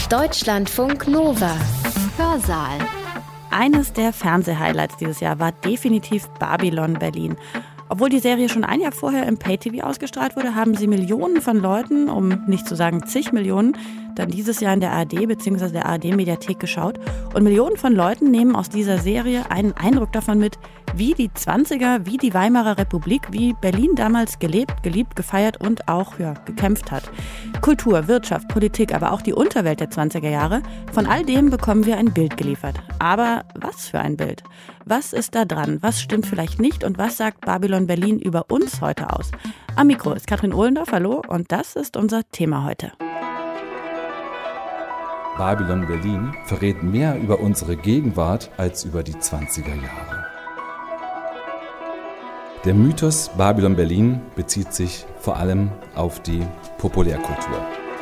Deutschlandfunk Nova. Hörsaal. Eines der Fernsehhighlights dieses Jahr war definitiv Babylon Berlin. Obwohl die Serie schon ein Jahr vorher im Pay-TV ausgestrahlt wurde, haben sie Millionen von Leuten, um nicht zu sagen zig Millionen, dann dieses Jahr in der ARD bzw. der ARD-Mediathek geschaut. Und Millionen von Leuten nehmen aus dieser Serie einen Eindruck davon mit, wie die 20er, wie die Weimarer Republik, wie Berlin damals gelebt, geliebt, gefeiert und auch gekämpft hat. Kultur, Wirtschaft, Politik, aber auch die Unterwelt der 20er Jahre. Von all dem bekommen wir ein Bild geliefert. Aber was für ein Bild? Was ist da dran? Was stimmt vielleicht nicht? Und was sagt Babylon Berlin über uns heute aus? Am Mikro ist Katrin Ohlendorf, hallo, und das ist unser Thema heute. Babylon Berlin verrät mehr über unsere Gegenwart als über die 20er Jahre. Der Mythos Babylon Berlin bezieht sich vor allem auf die Populärkultur.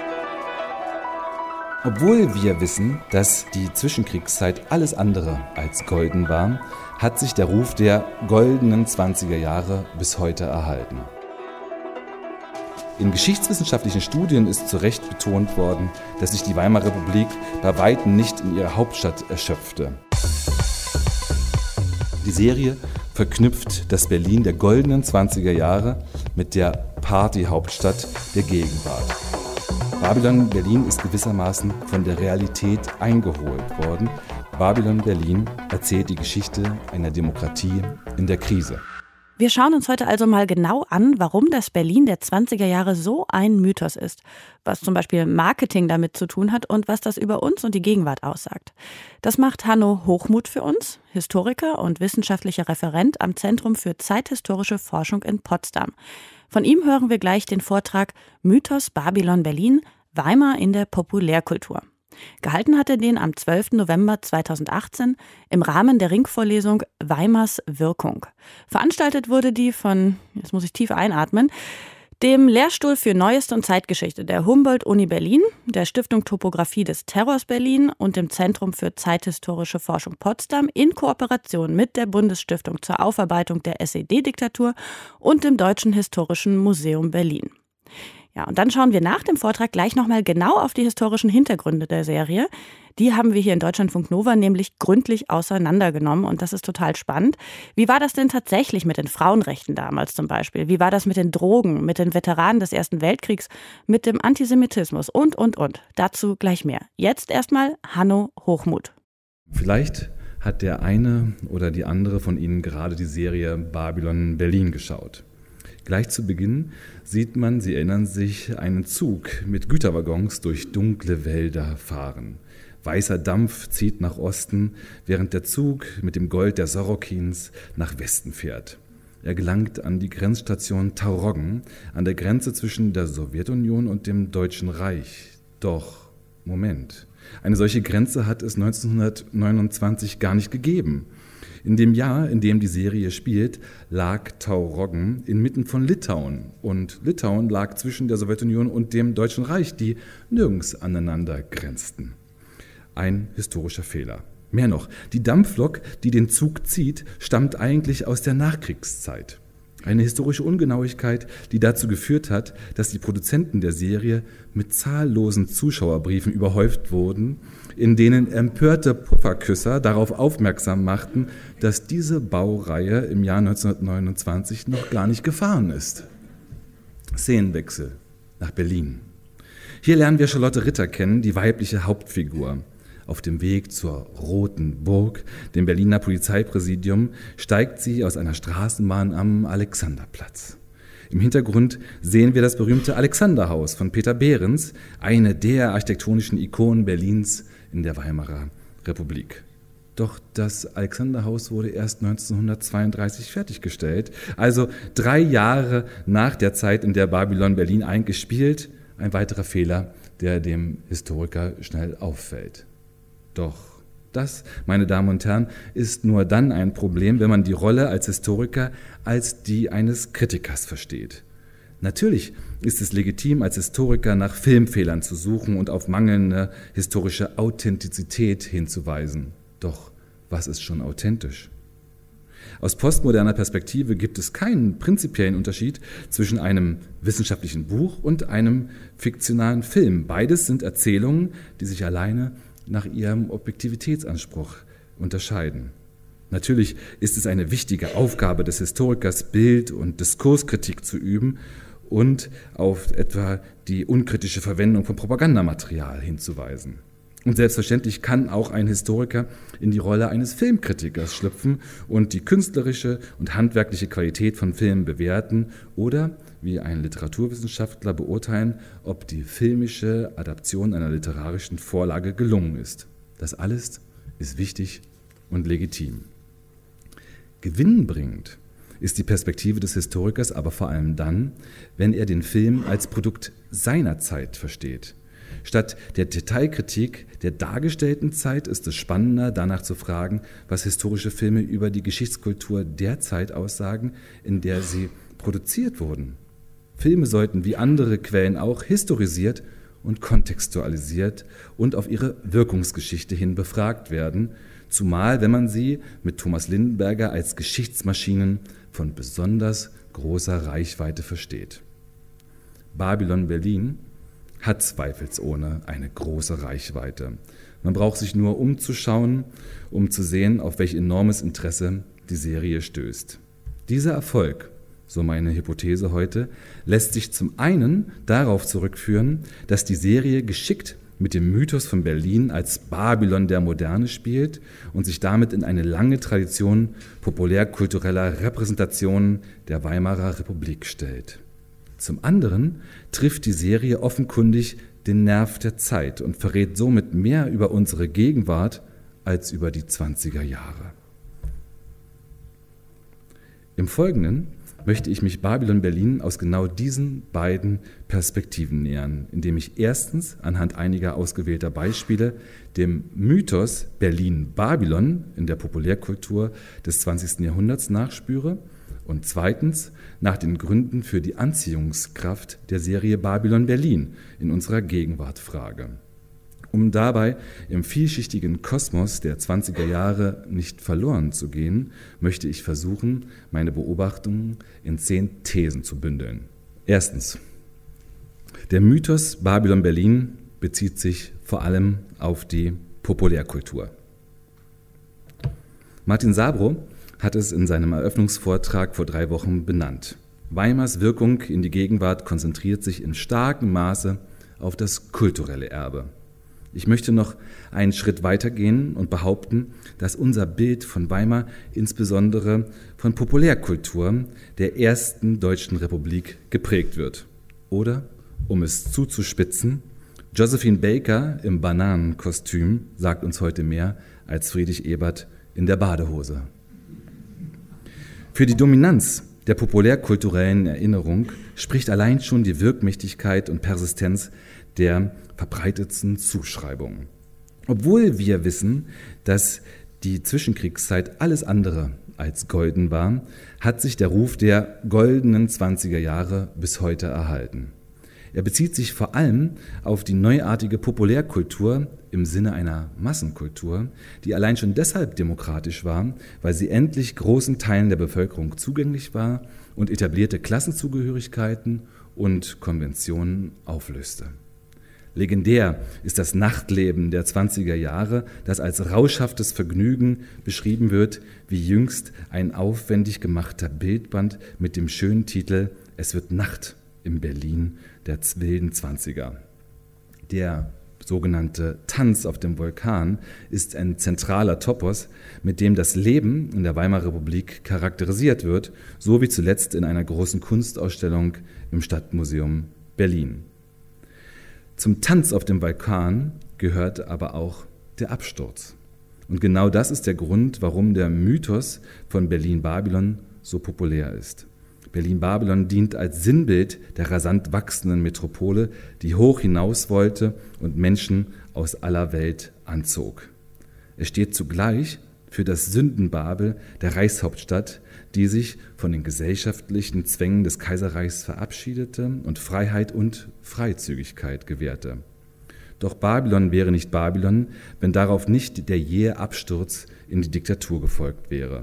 Obwohl wir wissen, dass die Zwischenkriegszeit alles andere als golden war, hat sich der Ruf der goldenen 20er Jahre bis heute erhalten. In geschichtswissenschaftlichen Studien ist zu Recht betont worden, dass sich die Weimarer Republik bei weitem nicht in ihrer Hauptstadt erschöpfte. Die Serie verknüpft das Berlin der goldenen 20er Jahre mit der Partyhauptstadt der Gegenwart. Babylon Berlin ist gewissermaßen von der Realität eingeholt worden. Babylon Berlin erzählt die Geschichte einer Demokratie in der Krise. Wir schauen uns heute also mal genau an, warum das Berlin der 20er Jahre so ein Mythos ist, was zum Beispiel Marketing damit zu tun hat und was das über uns und die Gegenwart aussagt. Das macht Hanno Hochmuth für uns, Historiker und wissenschaftlicher Referent am Zentrum für zeithistorische Forschung in Potsdam. Von ihm hören wir gleich den Vortrag Mythos Babylon Berlin, Weimar in der Populärkultur. Gehalten hat er den am 12. November 2018 im Rahmen der Ringvorlesung Weimars Wirkung. Veranstaltet wurde die von, jetzt muss ich tief einatmen, dem Lehrstuhl für Neueste und Zeitgeschichte der Humboldt-Uni Berlin, der Stiftung Topographie des Terrors Berlin und dem Zentrum für zeithistorische Forschung Potsdam in Kooperation mit der Bundesstiftung zur Aufarbeitung der SED-Diktatur und dem Deutschen Historischen Museum Berlin. Ja, und dann schauen wir nach dem Vortrag gleich nochmal genau auf die historischen Hintergründe der Serie. Die haben wir hier in Deutschlandfunk Nova nämlich gründlich auseinandergenommen und das ist total spannend. Wie war das denn tatsächlich mit den Frauenrechten damals zum Beispiel? Wie war das mit den Drogen, mit den Veteranen des Ersten Weltkriegs, mit dem Antisemitismus und? Dazu gleich mehr. Jetzt erstmal Hanno Hochmuth. Vielleicht hat der eine oder die andere von Ihnen gerade die Serie Babylon Berlin geschaut. Gleich zu Beginn sieht man, Sie erinnern sich, einen Zug mit Güterwaggons durch dunkle Wälder fahren. Weißer Dampf zieht nach Osten, während der Zug mit dem Gold der Sorokins nach Westen fährt. Er gelangt an die Grenzstation Tauroggen, an der Grenze zwischen der Sowjetunion und dem Deutschen Reich. Doch, Moment, eine solche Grenze hat es 1929 gar nicht gegeben. In dem Jahr, in dem die Serie spielt, lag Tauroggen inmitten von Litauen. Und Litauen lag zwischen der Sowjetunion und dem Deutschen Reich, die nirgends aneinander grenzten. Ein historischer Fehler. Mehr noch, die Dampflok, die den Zug zieht, stammt eigentlich aus der Nachkriegszeit. Eine historische Ungenauigkeit, die dazu geführt hat, dass die Produzenten der Serie mit zahllosen Zuschauerbriefen überhäuft wurden, in denen empörte Pufferküsser darauf aufmerksam machten, dass diese Baureihe im Jahr 1929 noch gar nicht gefahren ist. Szenenwechsel nach Berlin. Hier lernen wir Charlotte Ritter kennen, die weibliche Hauptfigur. Auf dem Weg zur Roten Burg, dem Berliner Polizeipräsidium, steigt sie aus einer Straßenbahn am Alexanderplatz. Im Hintergrund sehen wir das berühmte Alexanderhaus von Peter Behrens, eine der architektonischen Ikonen Berlins in der Weimarer Republik. Doch das Alexanderhaus wurde erst 1932 fertiggestellt, also 3 Jahre nach der Zeit, in der Babylon Berlin eigentlich spielt. Ein weiterer Fehler, der dem Historiker schnell auffällt. Doch das, meine Damen und Herren, ist nur dann ein Problem, wenn man die Rolle als Historiker als die eines Kritikers versteht. Natürlich ist es legitim, als Historiker nach Filmfehlern zu suchen und auf mangelnde historische Authentizität hinzuweisen. Doch was ist schon authentisch? Aus postmoderner Perspektive gibt es keinen prinzipiellen Unterschied zwischen einem wissenschaftlichen Buch und einem fiktionalen Film. Beides sind Erzählungen, die sich alleine nach ihrem Objektivitätsanspruch unterscheiden. Natürlich ist es eine wichtige Aufgabe des Historikers, Bild- und Diskurskritik zu üben und auf etwa die unkritische Verwendung von Propagandamaterial hinzuweisen. Und selbstverständlich kann auch ein Historiker in die Rolle eines Filmkritikers schlüpfen und die künstlerische und handwerkliche Qualität von Filmen bewerten oder, wie ein Literaturwissenschaftler, beurteilen, ob die filmische Adaption einer literarischen Vorlage gelungen ist. Das alles ist wichtig und legitim. Gewinnbringend ist die Perspektive des Historikers aber vor allem dann, wenn er den Film als Produkt seiner Zeit versteht. Statt der Detailkritik der dargestellten Zeit ist es spannender, danach zu fragen, was historische Filme über die Geschichtskultur der Zeit aussagen, in der sie produziert wurden. Filme sollten wie andere Quellen auch historisiert und kontextualisiert und auf ihre Wirkungsgeschichte hin befragt werden, zumal wenn man sie mit Thomas Lindenberger als Geschichtsmaschinen von besonders großer Reichweite versteht. Babylon Berlin hat zweifelsohne eine große Reichweite. Man braucht sich nur umzuschauen, um zu sehen, auf welch enormes Interesse die Serie stößt. Dieser Erfolg, so meine Hypothese heute, lässt sich zum einen darauf zurückführen, dass die Serie geschickt mit dem Mythos von Berlin als Babylon der Moderne spielt und sich damit in eine lange Tradition populärkultureller Repräsentationen der Weimarer Republik stellt. Zum anderen trifft die Serie offenkundig den Nerv der Zeit und verrät somit mehr über unsere Gegenwart als über die 20er Jahre. Im Folgenden möchte ich mich Babylon Berlin aus genau diesen beiden Perspektiven nähern, indem ich erstens anhand einiger ausgewählter Beispiele dem Mythos Berlin-Babylon in der Populärkultur des 20. Jahrhunderts nachspüre und zweitens nach den Gründen für die Anziehungskraft der Serie Babylon Berlin in unserer Gegenwart frage. Um dabei im vielschichtigen Kosmos der 20er Jahre nicht verloren zu gehen, möchte ich versuchen, meine Beobachtungen in 10 Thesen zu bündeln. Erstens. Der Mythos Babylon Berlin bezieht sich vor allem auf die Populärkultur. Martin Sabro hat es in seinem Eröffnungsvortrag vor 3 Wochen benannt. Weimars Wirkung in die Gegenwart konzentriert sich in starkem Maße auf das kulturelle Erbe. Ich möchte noch einen Schritt weitergehen und behaupten, dass unser Bild von Weimar insbesondere von Populärkultur der ersten Deutschen Republik geprägt wird. Oder, um es zuzuspitzen, Josephine Baker im Bananenkostüm sagt uns heute mehr als Friedrich Ebert in der Badehose. Für die Dominanz der populärkulturellen Erinnerung spricht allein schon die Wirkmächtigkeit und Persistenz der verbreitetsten Zuschreibungen. Obwohl wir wissen, dass die Zwischenkriegszeit alles andere als golden war, hat sich der Ruf der goldenen 20er Jahre bis heute erhalten. Er bezieht sich vor allem auf die neuartige Populärkultur im Sinne einer Massenkultur, die allein schon deshalb demokratisch war, weil sie endlich großen Teilen der Bevölkerung zugänglich war und etablierte Klassenzugehörigkeiten und Konventionen auflöste. Legendär ist das Nachtleben der 20er Jahre, das als rauschhaftes Vergnügen beschrieben wird, wie jüngst ein aufwendig gemachter Bildband mit dem schönen Titel »Es wird Nacht in Berlin der wilden 20er«. Der sogenannte Tanz auf dem Vulkan ist ein zentraler Topos, mit dem das Leben in der Weimarer Republik charakterisiert wird, so wie zuletzt in einer großen Kunstausstellung im Stadtmuseum Berlin. Zum Tanz auf dem Vulkan gehört aber auch der Absturz. Und genau das ist der Grund, warum der Mythos von Berlin-Babylon so populär ist. Berlin-Babylon dient als Sinnbild der rasant wachsenden Metropole, die hoch hinaus wollte und Menschen aus aller Welt anzog. Es steht zugleich für das Sündenbabel der Reichshauptstadt, die sich von den gesellschaftlichen Zwängen des Kaiserreichs verabschiedete und Freiheit und Freizügigkeit gewährte. Doch Babylon wäre nicht Babylon, wenn darauf nicht der jähe Absturz in die Diktatur gefolgt wäre.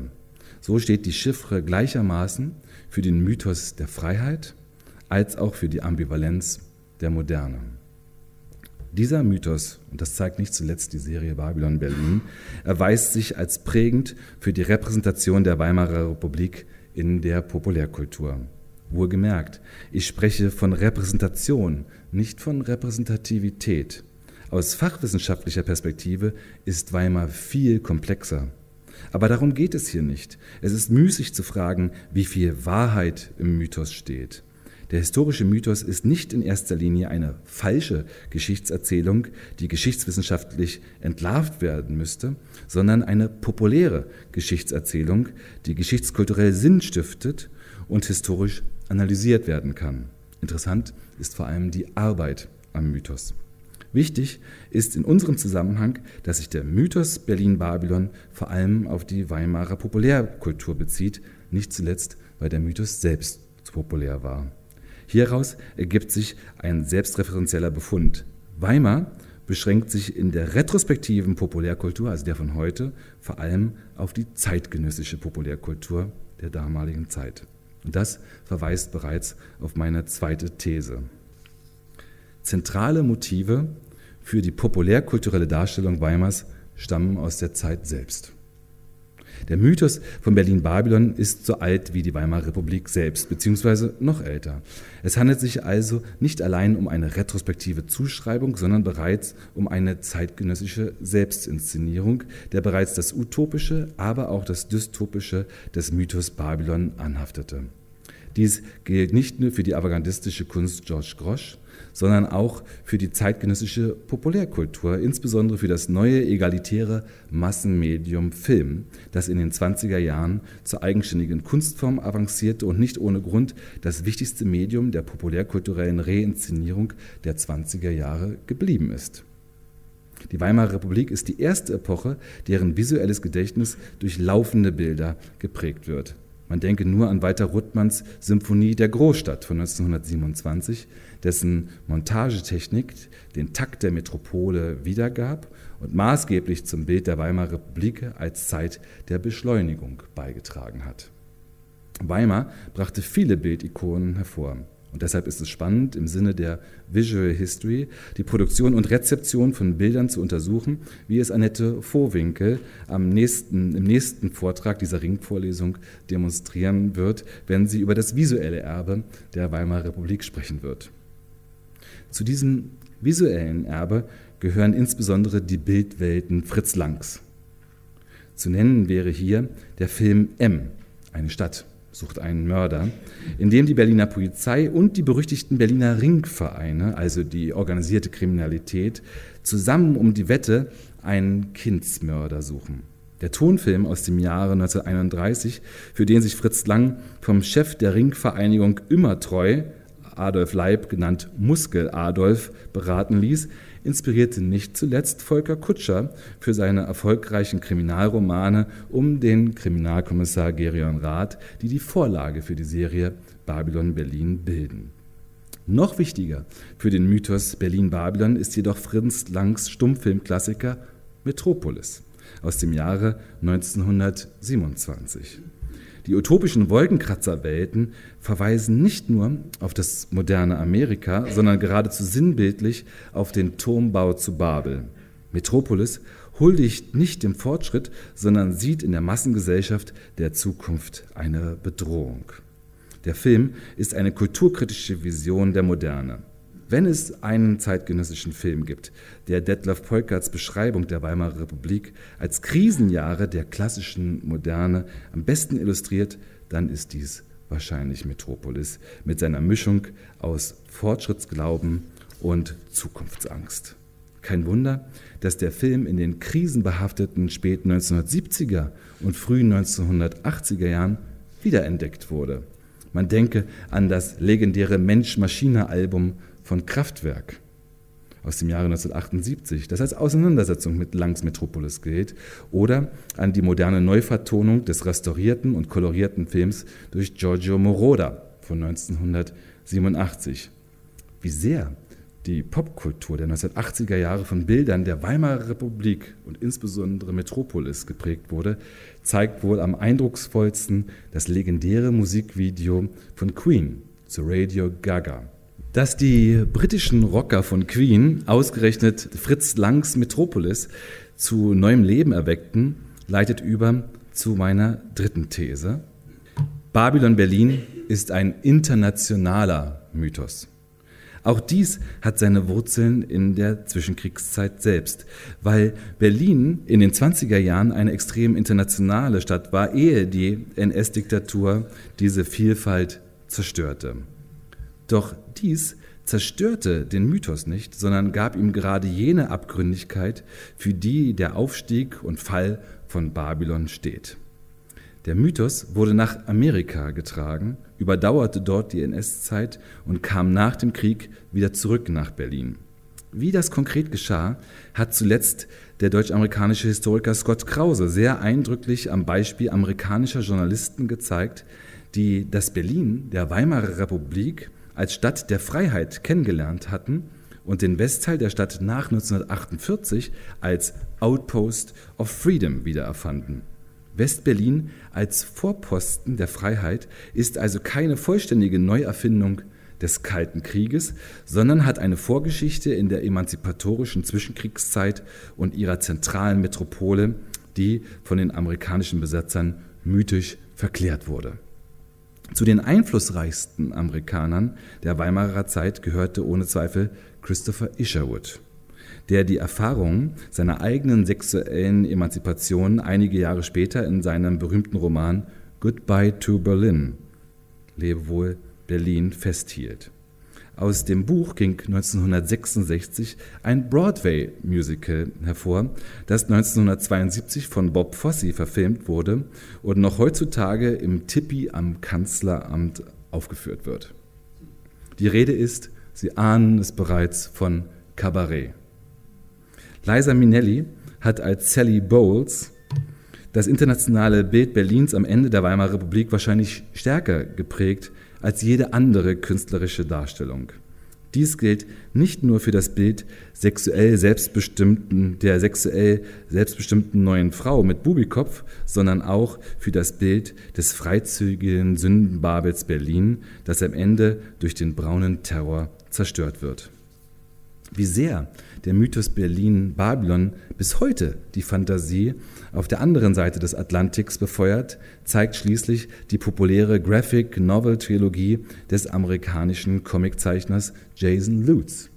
So steht die Chiffre gleichermaßen für den Mythos der Freiheit als auch für die Ambivalenz der Moderne. Dieser Mythos, und das zeigt nicht zuletzt die Serie Babylon Berlin, erweist sich als prägend für die Repräsentation der Weimarer Republik in der Populärkultur. Wohlgemerkt, ich spreche von Repräsentation, nicht von Repräsentativität. Aus fachwissenschaftlicher Perspektive ist Weimar viel komplexer. Aber darum geht es hier nicht. Es ist müßig zu fragen, wie viel Wahrheit im Mythos steht. Der historische Mythos ist nicht in erster Linie eine falsche Geschichtserzählung, die geschichtswissenschaftlich entlarvt werden müsste, sondern eine populäre Geschichtserzählung, die geschichtskulturell Sinn stiftet und historisch analysiert werden kann. Interessant ist vor allem die Arbeit am Mythos. Wichtig ist in unserem Zusammenhang, dass sich der Mythos Berlin-Babylon vor allem auf die Weimarer Populärkultur bezieht, nicht zuletzt, weil der Mythos selbst zu populär war. Hieraus ergibt sich ein selbstreferenzieller Befund. Weimar beschränkt sich in der retrospektiven Populärkultur, also der von heute, vor allem auf die zeitgenössische Populärkultur der damaligen Zeit. Und das verweist bereits auf meine zweite These. Zentrale Motive für die populärkulturelle Darstellung Weimars stammen aus der Zeit selbst. Der Mythos von Berlin-Babylon ist so alt wie die Weimarer Republik selbst, beziehungsweise noch älter. Es handelt sich also nicht allein um eine retrospektive Zuschreibung, sondern bereits um eine zeitgenössische Selbstinszenierung, der bereits das Utopische, aber auch das Dystopische des Mythos Babylon anhaftete. Dies gilt nicht nur für die avantgardistische Kunst Georges Grosz, sondern auch für die zeitgenössische Populärkultur, insbesondere für das neue egalitäre Massenmedium Film, das in den 20er Jahren zur eigenständigen Kunstform avancierte und nicht ohne Grund das wichtigste Medium der populärkulturellen Reinszenierung der 20er Jahre geblieben ist. Die Weimarer Republik ist die erste Epoche, deren visuelles Gedächtnis durch laufende Bilder geprägt wird. Man denke nur an Walter Ruttmanns Symphonie der Großstadt von 1927, dessen Montagetechnik den Takt der Metropole wiedergab und maßgeblich zum Bild der Weimarer Republik als Zeit der Beschleunigung beigetragen hat. Weimar brachte viele Bildikonen hervor. Und deshalb ist es spannend, im Sinne der Visual History die Produktion und Rezeption von Bildern zu untersuchen, wie es Annette Vohwinkel im nächsten Vortrag dieser Ringvorlesung demonstrieren wird, wenn sie über das visuelle Erbe der Weimarer Republik sprechen wird. Zu diesem visuellen Erbe gehören insbesondere die Bildwelten Fritz Langs. Zu nennen wäre hier der Film M, eine Stadt sucht einen Mörder, in dem die Berliner Polizei und die berüchtigten Berliner Ringvereine, also die organisierte Kriminalität, zusammen um die Wette einen Kindsmörder suchen. Der Tonfilm aus dem Jahre 1931, für den sich Fritz Lang vom Chef der Ringvereinigung Immertreu, Adolf Leib, genannt Muskel Adolf, beraten ließ, inspirierte nicht zuletzt Volker Kutscher für seine erfolgreichen Kriminalromane um den Kriminalkommissar Gerion Rath, die die Vorlage für die Serie Babylon Berlin bilden. Noch wichtiger für den Mythos Berlin-Babylon ist jedoch Fritz Langs Stummfilmklassiker Metropolis aus dem Jahre 1927. Die utopischen Wolkenkratzerwelten verweisen nicht nur auf das moderne Amerika, sondern geradezu sinnbildlich auf den Turmbau zu Babel. Metropolis huldigt nicht dem Fortschritt, sondern sieht in der Massengesellschaft der Zukunft eine Bedrohung. Der Film ist eine kulturkritische Vision der Moderne. Wenn es einen zeitgenössischen Film gibt, der Detlev Peukerts Beschreibung der Weimarer Republik als Krisenjahre der klassischen Moderne am besten illustriert, dann ist dies wahrscheinlich Metropolis mit seiner Mischung aus Fortschrittsglauben und Zukunftsangst. Kein Wunder, dass der Film in den krisenbehafteten späten 1970er und frühen 1980er Jahren wiederentdeckt wurde. Man denke an das legendäre Mensch-Maschine-Album von Kraftwerk aus dem Jahre 1978, das als Auseinandersetzung mit Langs Metropolis gilt, oder an die moderne Neuvertonung des restaurierten und kolorierten Films durch Giorgio Moroder von 1987. Wie sehr Die Popkultur der 1980er Jahre von Bildern der Weimarer Republik und insbesondere Metropolis geprägt wurde, zeigt wohl am eindrucksvollsten das legendäre Musikvideo von Queen zu Radio Gaga. Dass die britischen Rocker von Queen ausgerechnet Fritz Langs Metropolis zu neuem Leben erweckten, leitet über zu meiner dritten These. Babylon Berlin ist ein internationaler Mythos. Auch dies hat seine Wurzeln in der Zwischenkriegszeit selbst, weil Berlin in den 20er Jahren eine extrem internationale Stadt war, ehe die NS-Diktatur diese Vielfalt zerstörte. Doch dies zerstörte den Mythos nicht, sondern gab ihm gerade jene Abgründigkeit, für die der Aufstieg und Fall von Babylon steht. Der Mythos wurde nach Amerika getragen, überdauerte dort die NS-Zeit und kam nach dem Krieg wieder zurück nach Berlin. Wie das konkret geschah, hat zuletzt der deutsch-amerikanische Historiker Scott Krause sehr eindrücklich am Beispiel amerikanischer Journalisten gezeigt, die das Berlin der Weimarer Republik als Stadt der Freiheit kennengelernt hatten und den Westteil der Stadt nach 1948 als Outpost of Freedom wiedererfanden. West-Berlin als Vorposten der Freiheit ist also keine vollständige Neuerfindung des Kalten Krieges, sondern hat eine Vorgeschichte in der emanzipatorischen Zwischenkriegszeit und ihrer zentralen Metropole, die von den amerikanischen Besatzern mythisch verklärt wurde. Zu den einflussreichsten Amerikanern der Weimarer Zeit gehörte ohne Zweifel Christopher Isherwood, der die Erfahrungen seiner eigenen sexuellen Emanzipation einige Jahre später in seinem berühmten Roman Goodbye to Berlin, Lebe wohl Berlin, festhielt. Aus dem Buch ging 1966 ein Broadway-Musical hervor, das 1972 von Bob Fosse verfilmt wurde und noch heutzutage im Tippi am Kanzleramt aufgeführt wird. Die Rede ist, Sie ahnen es bereits, von Kabarett. Liza Minnelli hat als Sally Bowles das internationale Bild Berlins am Ende der Weimarer Republik wahrscheinlich stärker geprägt als jede andere künstlerische Darstellung. Dies gilt nicht nur für das Bild der sexuell selbstbestimmten neuen Frau mit Bubikopf, sondern auch für das Bild des freizügigen Sündenbabels Berlin, das am Ende durch den braunen Terror zerstört wird. Wie sehr der Mythos Berlin-Babylon bis heute die Fantasie auf der anderen Seite des Atlantiks befeuert, zeigt schließlich die populäre Graphic-Novel-Trilogie des amerikanischen Comiczeichners Jason Lutz,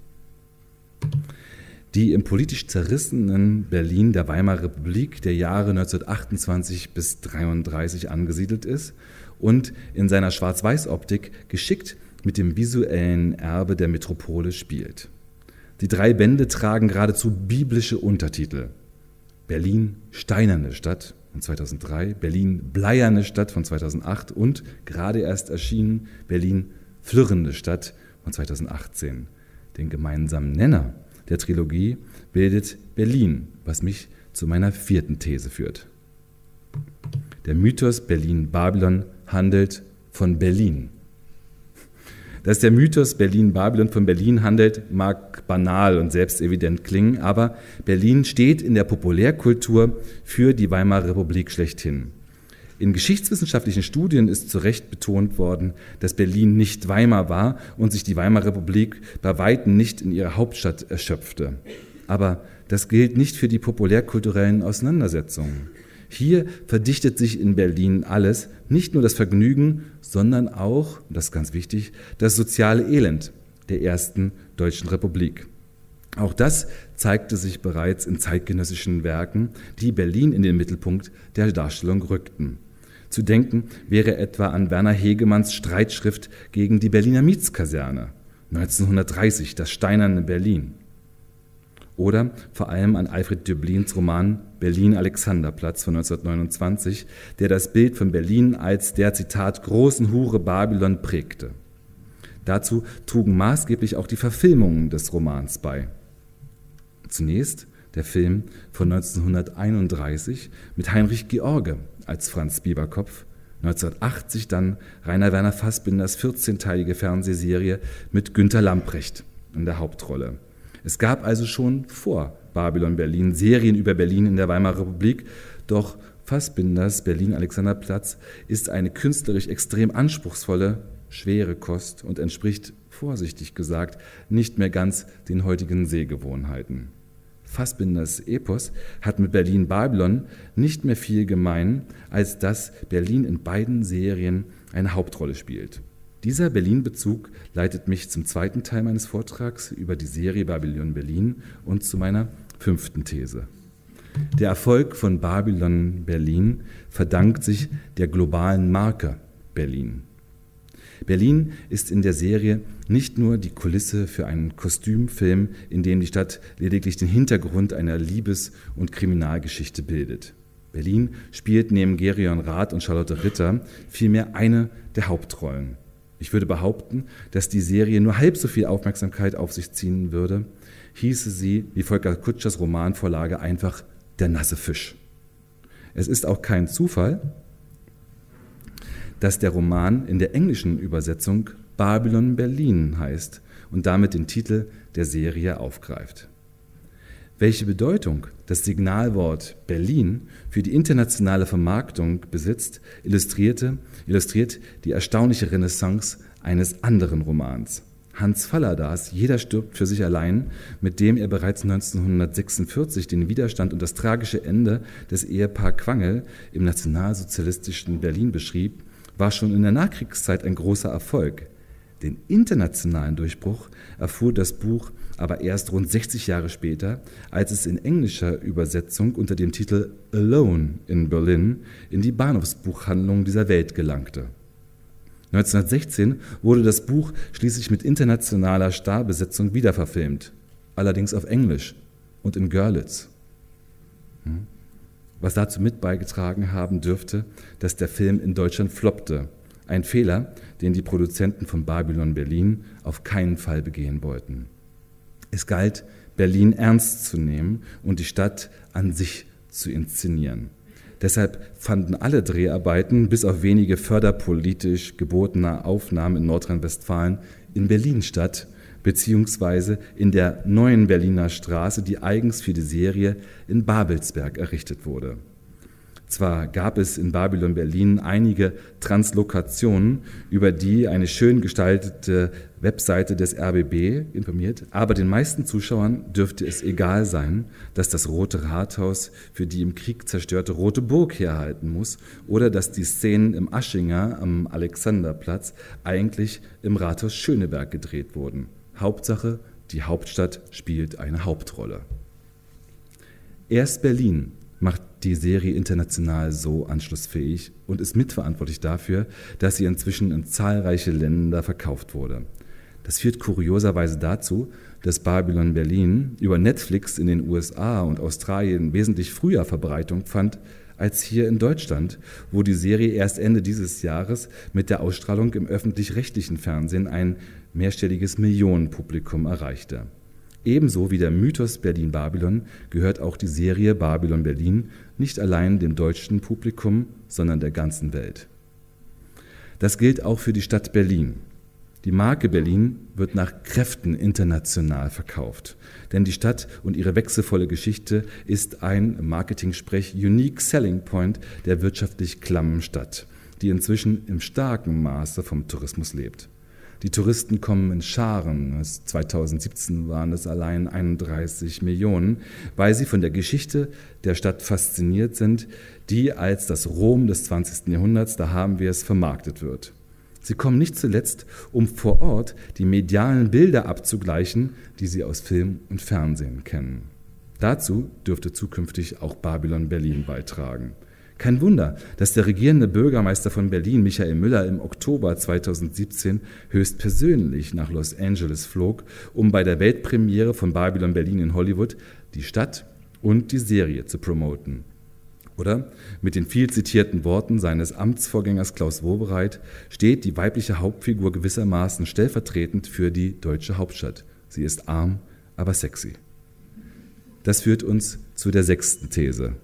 die im politisch zerrissenen Berlin der Weimarer Republik der Jahre 1928 bis 1933 angesiedelt ist und in seiner Schwarz-Weiß-Optik geschickt mit dem visuellen Erbe der Metropole spielt. Die 3 Bände tragen geradezu biblische Untertitel. Berlin, steinerne Stadt von 2003, Berlin, bleierne Stadt von 2008 und gerade erst erschienen Berlin, flirrende Stadt von 2018. Den gemeinsamen Nenner der Trilogie bildet Berlin, was mich zu meiner 4. These führt. Der Mythos Berlin-Babylon handelt von Berlin. Dass der Mythos Berlin-Babylon von Berlin handelt, mag banal und selbstevident klingen, aber Berlin steht in der Populärkultur für die Weimarer Republik schlechthin. In geschichtswissenschaftlichen Studien ist zu Recht betont worden, dass Berlin nicht Weimar war und sich die Weimarer Republik bei weitem nicht in ihrer Hauptstadt erschöpfte. Aber das gilt nicht für die populärkulturellen Auseinandersetzungen. Hier verdichtet sich in Berlin alles, nicht nur das Vergnügen, sondern auch, das ist ganz wichtig, das soziale Elend der ersten Deutschen Republik. Auch das zeigte sich bereits in zeitgenössischen Werken, die Berlin in den Mittelpunkt der Darstellung rückten. Zu denken wäre etwa an Werner Hegemanns Streitschrift gegen die Berliner Mietskaserne, 1930, das steinerne Berlin. Oder vor allem an Alfred Döblins Roman Berlin-Alexanderplatz von 1929, der das Bild von Berlin als der, Zitat, großen Hure Babylon prägte. Dazu trugen maßgeblich auch die Verfilmungen des Romans bei. Zunächst der Film von 1931 mit Heinrich George als Franz Bieberkopf, 1980 dann Rainer Werner Fassbinders 14-teilige Fernsehserie mit Günter Lamprecht in der Hauptrolle. Es gab also schon vor Babylon Berlin Serien über Berlin in der Weimarer Republik, doch Fassbinders Berlin-Alexanderplatz ist eine künstlerisch extrem anspruchsvolle, schwere Kost und entspricht, vorsichtig gesagt, nicht mehr ganz den heutigen Sehgewohnheiten. Fassbinders Epos hat mit Berlin-Babylon nicht mehr viel gemein, als dass Berlin in beiden Serien eine Hauptrolle spielt. Dieser Berlin-Bezug leitet mich zum zweiten Teil meines Vortrags über die Serie Babylon Berlin und zu meiner 5. These. Der Erfolg von Babylon Berlin verdankt sich der globalen Marke Berlin. Berlin ist in der Serie nicht nur die Kulisse für einen Kostümfilm, in dem die Stadt lediglich den Hintergrund einer Liebes- und Kriminalgeschichte bildet. Berlin spielt neben Gerion Rath und Charlotte Ritter vielmehr eine der Hauptrollen. Ich würde behaupten, dass die Serie nur halb so viel Aufmerksamkeit auf sich ziehen würde, hieße sie, wie Volker Kutschers Romanvorlage, einfach Der nasse Fisch. Es ist auch kein Zufall, dass der Roman in der englischen Übersetzung Babylon Berlin heißt und damit den Titel der Serie aufgreift. Welche Bedeutung das Signalwort Berlin für die internationale Vermarktung besitzt, illustriert die erstaunliche Renaissance eines anderen Romans. Hans Falladas Jeder stirbt für sich allein, mit dem er bereits 1946 den Widerstand und das tragische Ende des Ehepaar Quangel im nationalsozialistischen Berlin beschrieb, war schon in der Nachkriegszeit ein großer Erfolg. Den internationalen Durchbruch erfuhr das Buch aber erst rund 60 Jahre später, als es in englischer Übersetzung unter dem Titel Alone in Berlin in die Bahnhofsbuchhandlungen dieser Welt gelangte. 1916 wurde das Buch schließlich mit internationaler Starbesetzung wiederverfilmt, allerdings auf Englisch und in Görlitz. Was dazu mit beigetragen haben dürfte, dass der Film in Deutschland floppte. Ein Fehler, den die Produzenten von Babylon Berlin auf keinen Fall begehen wollten. Es galt, Berlin ernst zu nehmen und die Stadt an sich zu inszenieren. Deshalb fanden alle Dreharbeiten, bis auf wenige förderpolitisch gebotene Aufnahmen in Nordrhein-Westfalen, in Berlin statt, beziehungsweise in der neuen Berliner Straße, die eigens für die Serie in Babelsberg errichtet wurde. Zwar gab es in Babylon Berlin einige Translokationen, über die eine schön gestaltete Webseite des RBB informiert, aber den meisten Zuschauern dürfte es egal sein, dass das Rote Rathaus für die im Krieg zerstörte Rote Burg herhalten muss oder dass die Szenen im Aschinger am Alexanderplatz eigentlich im Rathaus Schöneberg gedreht wurden. Hauptsache, die Hauptstadt spielt eine Hauptrolle. Erst Berlin macht die Serie international so anschlussfähig und ist mitverantwortlich dafür, dass sie inzwischen in zahlreiche Länder verkauft wurde. Das führt kurioserweise dazu, dass Babylon Berlin über Netflix in den USA und Australien wesentlich früher Verbreitung fand als hier in Deutschland, wo die Serie erst Ende dieses Jahres mit der Ausstrahlung im öffentlich-rechtlichen Fernsehen ein mehrstelliges Millionenpublikum erreichte. Ebenso wie der Mythos Berlin-Babylon gehört auch die Serie Babylon Berlin nicht allein dem deutschen Publikum, sondern der ganzen Welt. Das gilt auch für die Stadt Berlin. Die Marke Berlin wird nach Kräften international verkauft, denn die Stadt und ihre wechselvolle Geschichte ist ein, im Marketing-Sprech, Unique Selling Point der wirtschaftlich klammen Stadt, die inzwischen im starken Maße vom Tourismus lebt. Die Touristen kommen in Scharen, 2017 waren es allein 31 Millionen, weil sie von der Geschichte der Stadt fasziniert sind, die als das Rom des 20. Jahrhunderts, da haben wir es, vermarktet wird. Sie kommen nicht zuletzt, um vor Ort die medialen Bilder abzugleichen, die sie aus Film und Fernsehen kennen. Dazu dürfte zukünftig auch Babylon Berlin beitragen. Kein Wunder, dass der regierende Bürgermeister von Berlin, Michael Müller, im Oktober 2017 höchstpersönlich nach Los Angeles flog, um bei der Weltpremiere von Babylon Berlin in Hollywood die Stadt und die Serie zu promoten. Oder mit den viel zitierten Worten seines Amtsvorgängers Klaus Wowereit steht die weibliche Hauptfigur gewissermaßen stellvertretend für die deutsche Hauptstadt. Sie ist arm, aber sexy. Das führt uns zu der 6. These.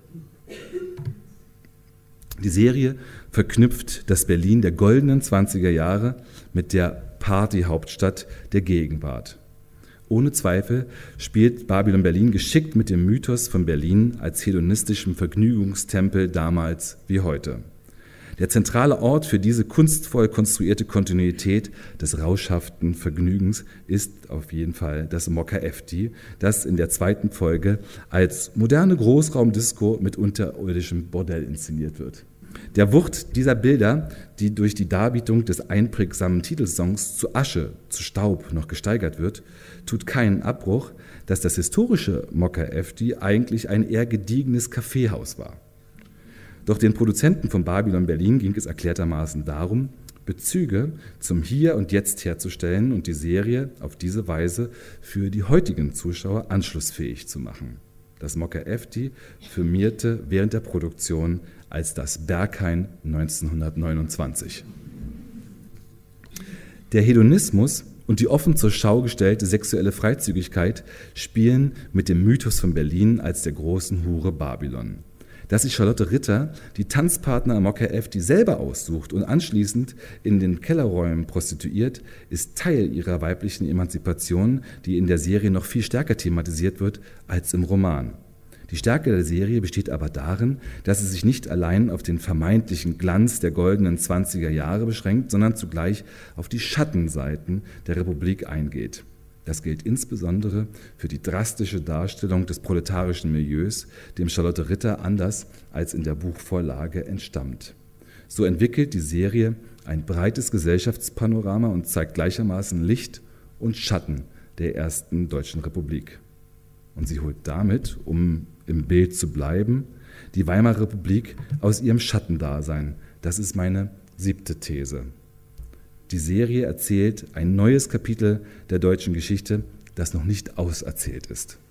Die Serie verknüpft das Berlin der goldenen 20er Jahre mit der Partyhauptstadt der Gegenwart. Ohne Zweifel spielt Babylon Berlin geschickt mit dem Mythos von Berlin als hedonistischem Vergnügungstempel damals wie heute. Der zentrale Ort für diese kunstvoll konstruierte Kontinuität des rauschhaften Vergnügens ist auf jeden Fall das Mokka Efti, das in der zweiten Folge als moderne Großraumdisco mit unterirdischem Bordell inszeniert wird. Der Wucht dieser Bilder, die durch die Darbietung des einprägsamen Titelsongs zu Asche, zu Staub noch gesteigert wird, tut keinen Abbruch, dass das historische Mokka Efti eigentlich ein eher gediegenes Kaffeehaus war. Doch den Produzenten von Babylon Berlin ging es erklärtermaßen darum, Bezüge zum Hier und Jetzt herzustellen und die Serie auf diese Weise für die heutigen Zuschauer anschlussfähig zu machen. Das Mokka Efti firmierte während der Produktion als das Berghain 1929. Der Hedonismus und die offen zur Schau gestellte sexuelle Freizügigkeit spielen mit dem Mythos von Berlin als der großen Hure Babylon. Dass sich Charlotte Ritter die Tanzpartner am Mokka Efti selber aussucht und anschließend in den Kellerräumen prostituiert, ist Teil ihrer weiblichen Emanzipation, die in der Serie noch viel stärker thematisiert wird als im Roman. Die Stärke der Serie besteht aber darin, dass sie sich nicht allein auf den vermeintlichen Glanz der goldenen 20er Jahre beschränkt, sondern zugleich auf die Schattenseiten der Republik eingeht. Das gilt insbesondere für die drastische Darstellung des proletarischen Milieus, dem Charlotte Ritter anders als in der Buchvorlage entstammt. So entwickelt die Serie ein breites Gesellschaftspanorama und zeigt gleichermaßen Licht und Schatten der ersten Deutschen Republik. Und sie holt damit, um im Bild zu bleiben, die Weimarer Republik aus ihrem Schattendasein. Das ist meine 7. These. Die Serie erzählt ein neues Kapitel der deutschen Geschichte, das noch nicht auserzählt ist.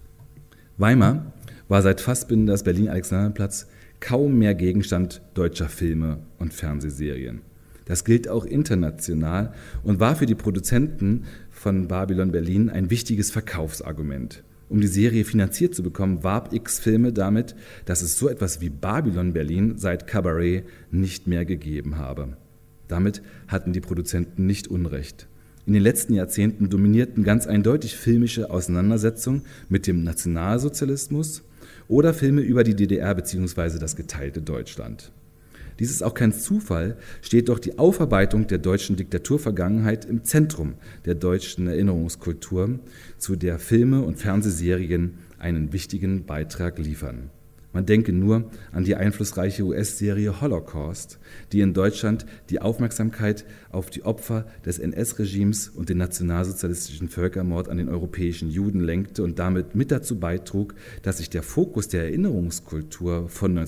Weimar war seit Fassbinders Berlin-Alexanderplatz kaum mehr Gegenstand deutscher Filme und Fernsehserien. Das gilt auch international und war für die Produzenten von Babylon Berlin ein wichtiges Verkaufsargument. Um die Serie finanziert zu bekommen, warb X-Filme damit, dass es so etwas wie Babylon Berlin seit Cabaret nicht mehr gegeben habe. Damit hatten die Produzenten nicht Unrecht. In den letzten Jahrzehnten dominierten ganz eindeutig filmische Auseinandersetzungen mit dem Nationalsozialismus oder Filme über die DDR bzw. das geteilte Deutschland. Dies ist auch kein Zufall, steht doch die Aufarbeitung der deutschen Diktaturvergangenheit im Zentrum der deutschen Erinnerungskultur, zu der Filme und Fernsehserien einen wichtigen Beitrag liefern. Man denke nur an die einflussreiche US-Serie Holocaust, die in Deutschland die Aufmerksamkeit auf die Opfer des NS-Regimes und den nationalsozialistischen Völkermord an den europäischen Juden lenkte und damit mit dazu beitrug, dass sich der Fokus der Erinnerungskultur von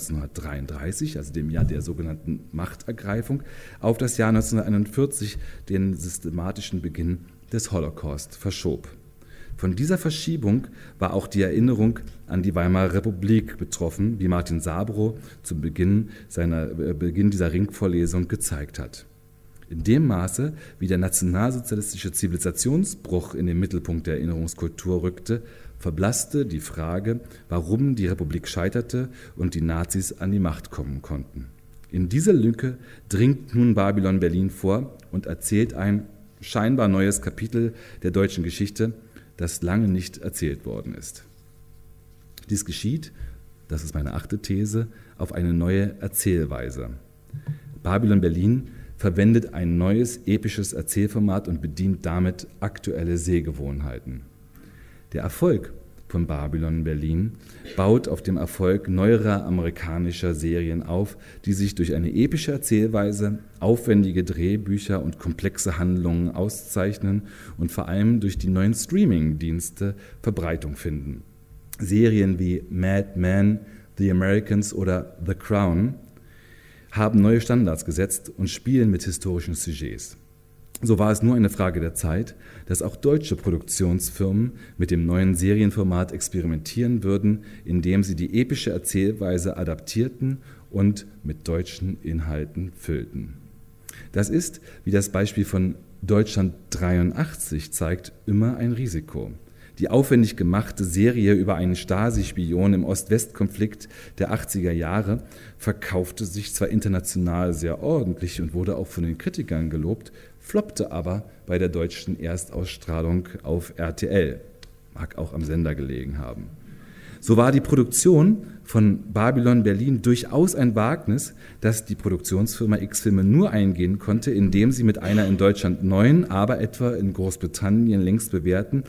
1933, also dem Jahr der sogenannten Machtergreifung, auf das Jahr 1941, den systematischen Beginn des Holocaust, verschob. Von dieser Verschiebung war auch die Erinnerung an die Weimarer Republik betroffen, wie Martin Sabro zum Beginn dieser Ringvorlesung gezeigt hat. In dem Maße, wie der nationalsozialistische Zivilisationsbruch in den Mittelpunkt der Erinnerungskultur rückte, verblasste die Frage, warum die Republik scheiterte und die Nazis an die Macht kommen konnten. In diese Lücke dringt nun Babylon Berlin vor und erzählt ein scheinbar neues Kapitel der deutschen Geschichte, das lange nicht erzählt worden ist. Dies geschieht, das ist meine 8. These, auf eine neue Erzählweise. Babylon Berlin verwendet ein neues episches Erzählformat und bedient damit aktuelle Sehgewohnheiten. Der Erfolg von Babylon Berlin baut auf dem Erfolg neuerer amerikanischer Serien auf, die sich durch eine epische Erzählweise, aufwendige Drehbücher und komplexe Handlungen auszeichnen und vor allem durch die neuen Streaming-Dienste Verbreitung finden. Serien wie Mad Men, The Americans oder The Crown haben neue Standards gesetzt und spielen mit historischen Sujets. So war es nur eine Frage der Zeit, dass auch deutsche Produktionsfirmen mit dem neuen Serienformat experimentieren würden, indem sie die epische Erzählweise adaptierten und mit deutschen Inhalten füllten. Das ist, wie das Beispiel von Deutschland 83 zeigt, immer ein Risiko. Die aufwendig gemachte Serie über einen Stasi-Spion im Ost-West-Konflikt der 80er Jahre verkaufte sich zwar international sehr ordentlich und wurde auch von den Kritikern gelobt, floppte aber bei der deutschen Erstausstrahlung auf RTL. mag auch am Sender gelegen haben. So war die Produktion von Babylon Berlin durchaus ein Wagnis, das die Produktionsfirma X-Filme nur eingehen konnte, indem sie mit einer in Deutschland neuen, aber etwa in Großbritannien längst bewährten,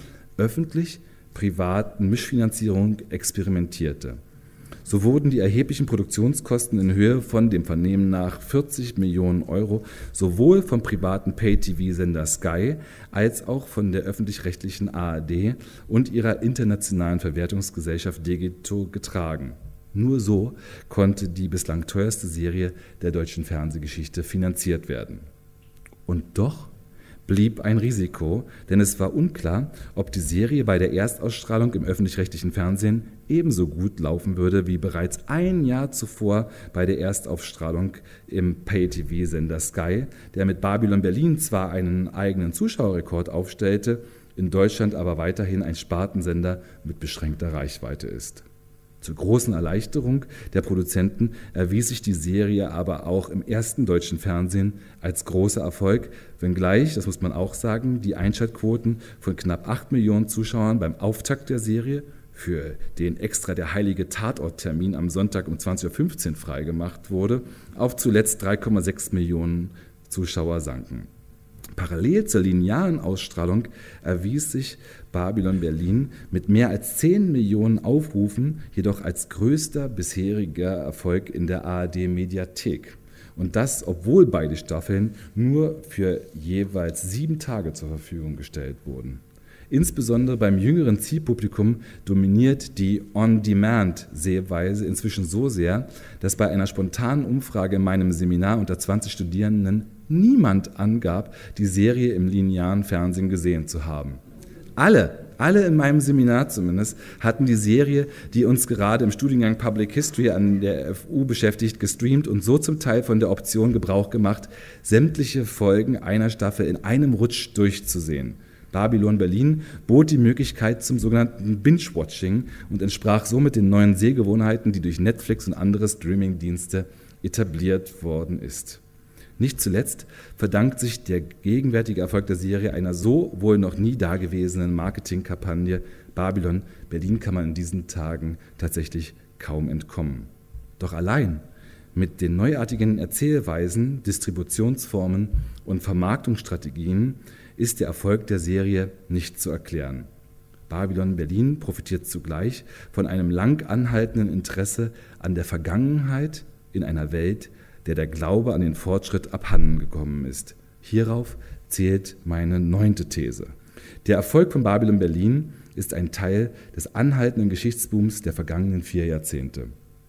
öffentlich-privaten Mischfinanzierung experimentierte. So wurden die erheblichen Produktionskosten in Höhe von dem Vernehmen nach 40 Millionen Euro sowohl vom privaten Pay-TV-Sender Sky als auch von der öffentlich-rechtlichen ARD und ihrer internationalen Verwertungsgesellschaft Degito getragen. Nur so konnte die bislang teuerste Serie der deutschen Fernsehgeschichte finanziert werden. Und doch blieb ein Risiko, denn es war unklar, ob die Serie bei der Erstausstrahlung im öffentlich-rechtlichen Fernsehen ebenso gut laufen würde wie bereits ein Jahr zuvor bei der Erstausstrahlung im Pay-TV-Sender Sky, der mit Babylon Berlin zwar einen eigenen Zuschauerrekord aufstellte, in Deutschland aber weiterhin ein Spartensender mit beschränkter Reichweite ist. Zur großen Erleichterung der Produzenten erwies sich die Serie aber auch im ersten deutschen Fernsehen als großer Erfolg, wenngleich, das muss man auch sagen, die Einschaltquoten von knapp 8 Millionen Zuschauern beim Auftakt der Serie, für den extra der heilige Tatorttermin am Sonntag um 20.15 Uhr freigemacht wurde, auf zuletzt 3,6 Millionen Zuschauer sanken. Parallel zur linearen Ausstrahlung erwies sich Babylon Berlin mit mehr als 10 Millionen Aufrufen jedoch als größter bisheriger Erfolg in der ARD-Mediathek. Und das, obwohl beide Staffeln nur für jeweils 7 Tage zur Verfügung gestellt wurden. Insbesondere beim jüngeren Zielpublikum dominiert die On-Demand-Sehweise inzwischen so sehr, dass bei einer spontanen Umfrage in meinem Seminar unter 20 Studierenden niemand angab, die Serie im linearen Fernsehen gesehen zu haben. Alle in meinem Seminar zumindest, hatten die Serie, die uns gerade im Studiengang Public History an der FU beschäftigt, gestreamt und so zum Teil von der Option Gebrauch gemacht, sämtliche Folgen einer Staffel in einem Rutsch durchzusehen. Babylon Berlin bot die Möglichkeit zum sogenannten Binge-Watching und entsprach somit den neuen Sehgewohnheiten, die durch Netflix und andere Streaming-Dienste etabliert worden ist. Nicht zuletzt verdankt sich der gegenwärtige Erfolg der Serie einer so wohl noch nie dagewesenen Marketingkampagne. Babylon Berlin kann man in diesen Tagen tatsächlich kaum entkommen. Doch allein mit den neuartigen Erzählweisen, Distributionsformen und Vermarktungsstrategien ist der Erfolg der Serie nicht zu erklären. Babylon Berlin profitiert zugleich von einem lang anhaltenden Interesse an der Vergangenheit in einer Welt, der Glaube an den Fortschritt abhandengekommen ist. Hierauf zählt meine 9. These. Der Erfolg von Babylon Berlin ist ein Teil des anhaltenden Geschichtsbooms der vergangenen 4 Jahrzehnte.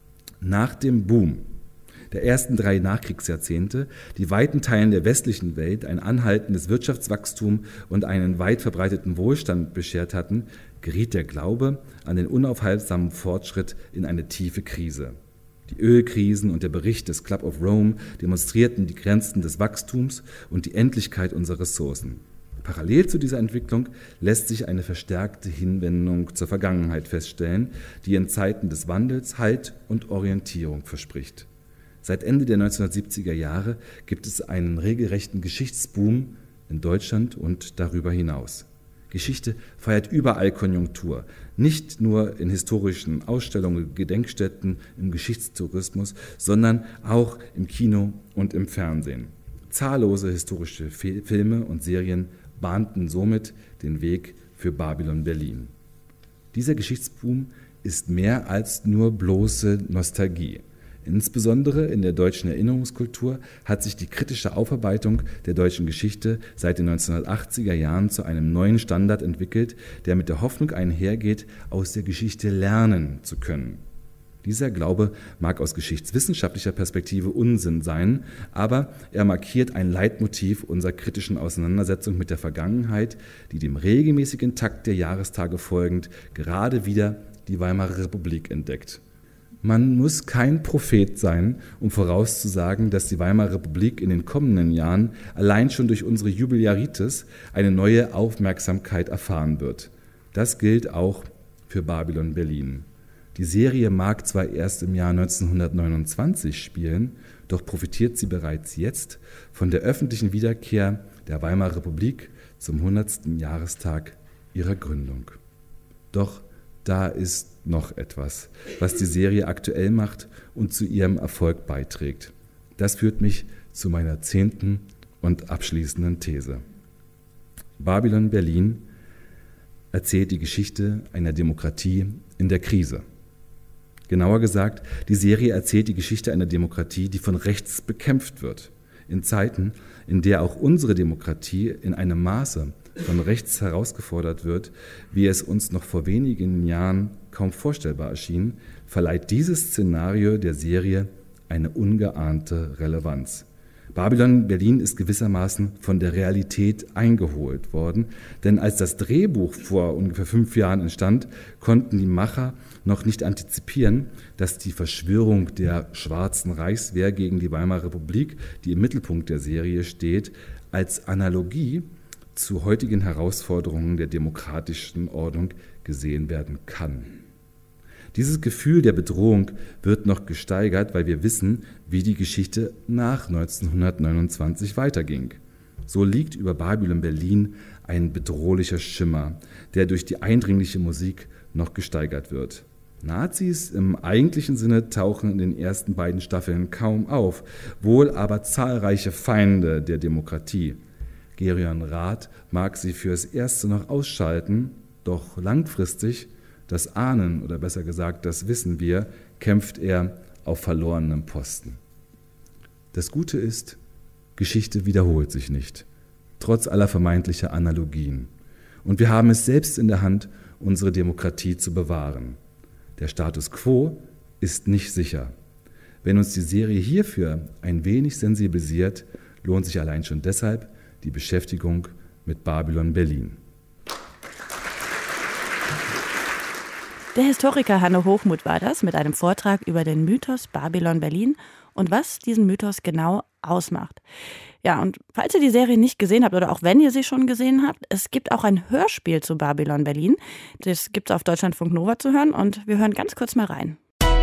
Nach dem Boom der ersten 3 Nachkriegsjahrzehnte, die weiten Teilen der westlichen Welt ein anhaltendes Wirtschaftswachstum und einen weit verbreiteten Wohlstand beschert hatten, geriet der Glaube an den unaufhaltsamen Fortschritt in eine tiefe Krise. Die Ölkrisen und der Bericht des Club of Rome demonstrierten die Grenzen des Wachstums und die Endlichkeit unserer Ressourcen. Parallel zu dieser Entwicklung lässt sich eine verstärkte Hinwendung zur Vergangenheit feststellen, die in Zeiten des Wandels Halt und Orientierung verspricht. Seit Ende der 1970er Jahre gibt es einen regelrechten Geschichtsboom in Deutschland und darüber hinaus. Geschichte feiert überall Konjunktur, nicht nur in historischen Ausstellungen, Gedenkstätten, im Geschichtstourismus, sondern auch im Kino und im Fernsehen. Zahllose historische Filme und Serien bahnten somit den Weg für Babylon Berlin. Dieser Geschichtsboom ist mehr als nur bloße Nostalgie. Insbesondere in der deutschen Erinnerungskultur hat sich die kritische Aufarbeitung der deutschen Geschichte seit den 1980er Jahren zu einem neuen Standard entwickelt, der mit der Hoffnung einhergeht, aus der Geschichte lernen zu können. Dieser Glaube mag aus geschichtswissenschaftlicher Perspektive Unsinn sein, aber er markiert ein Leitmotiv unserer kritischen Auseinandersetzung mit der Vergangenheit, die dem regelmäßigen Takt der Jahrestage folgend gerade wieder die Weimarer Republik entdeckt. Man muss kein Prophet sein, um vorauszusagen, dass die Weimarer Republik in den kommenden Jahren allein schon durch unsere Jubiliaritis eine neue Aufmerksamkeit erfahren wird. Das gilt auch für Babylon Berlin. Die Serie mag zwar erst im Jahr 1929 spielen, doch profitiert sie bereits jetzt von der öffentlichen Wiederkehr der Weimarer Republik zum 100. Jahrestag ihrer Gründung. Doch da ist noch etwas, was die Serie aktuell macht und zu ihrem Erfolg beiträgt. Das führt mich zu meiner 10. und abschließenden These. Babylon Berlin erzählt die Geschichte einer Demokratie in der Krise. Genauer gesagt, die Serie erzählt die Geschichte einer Demokratie, die von rechts bekämpft wird. In Zeiten, in der auch unsere Demokratie in einem Maße von rechts herausgefordert wird, wie es uns noch vor wenigen Jahren kaum vorstellbar erschien, verleiht dieses Szenario der Serie eine ungeahnte Relevanz. Babylon Berlin ist gewissermaßen von der Realität eingeholt worden, denn als das Drehbuch vor ungefähr 5 Jahren entstand, konnten die Macher noch nicht antizipieren, dass die Verschwörung der Schwarzen Reichswehr gegen die Weimarer Republik, die im Mittelpunkt der Serie steht, als Analogie zu heutigen Herausforderungen der demokratischen Ordnung gesehen werden kann. Dieses Gefühl der Bedrohung wird noch gesteigert, weil wir wissen, wie die Geschichte nach 1929 weiterging. So liegt über Babylon Berlin ein bedrohlicher Schimmer, der durch die eindringliche Musik noch gesteigert wird. Nazis im eigentlichen Sinne tauchen in den ersten beiden Staffeln kaum auf, wohl aber zahlreiche Feinde der Demokratie. Gerion Rath mag sie fürs Erste noch ausschalten, doch langfristig, das ahnen oder besser gesagt, das wissen wir, kämpft er auf verlorenem Posten. Das Gute ist, Geschichte wiederholt sich nicht, trotz aller vermeintlicher Analogien. Und wir haben es selbst in der Hand, unsere Demokratie zu bewahren. Der Status quo ist nicht sicher. Wenn uns die Serie hierfür ein wenig sensibilisiert, lohnt sich allein schon deshalb die Beschäftigung mit Babylon Berlin. Der Historiker Hanno Hochmuth war das mit einem Vortrag über den Mythos Babylon Berlin und was diesen Mythos genau ausmacht. Ja, und falls ihr die Serie nicht gesehen habt oder auch wenn ihr sie schon gesehen habt, es gibt auch ein Hörspiel zu Babylon Berlin. Das gibt es auf Deutschlandfunk Nova zu hören und wir hören ganz kurz mal rein.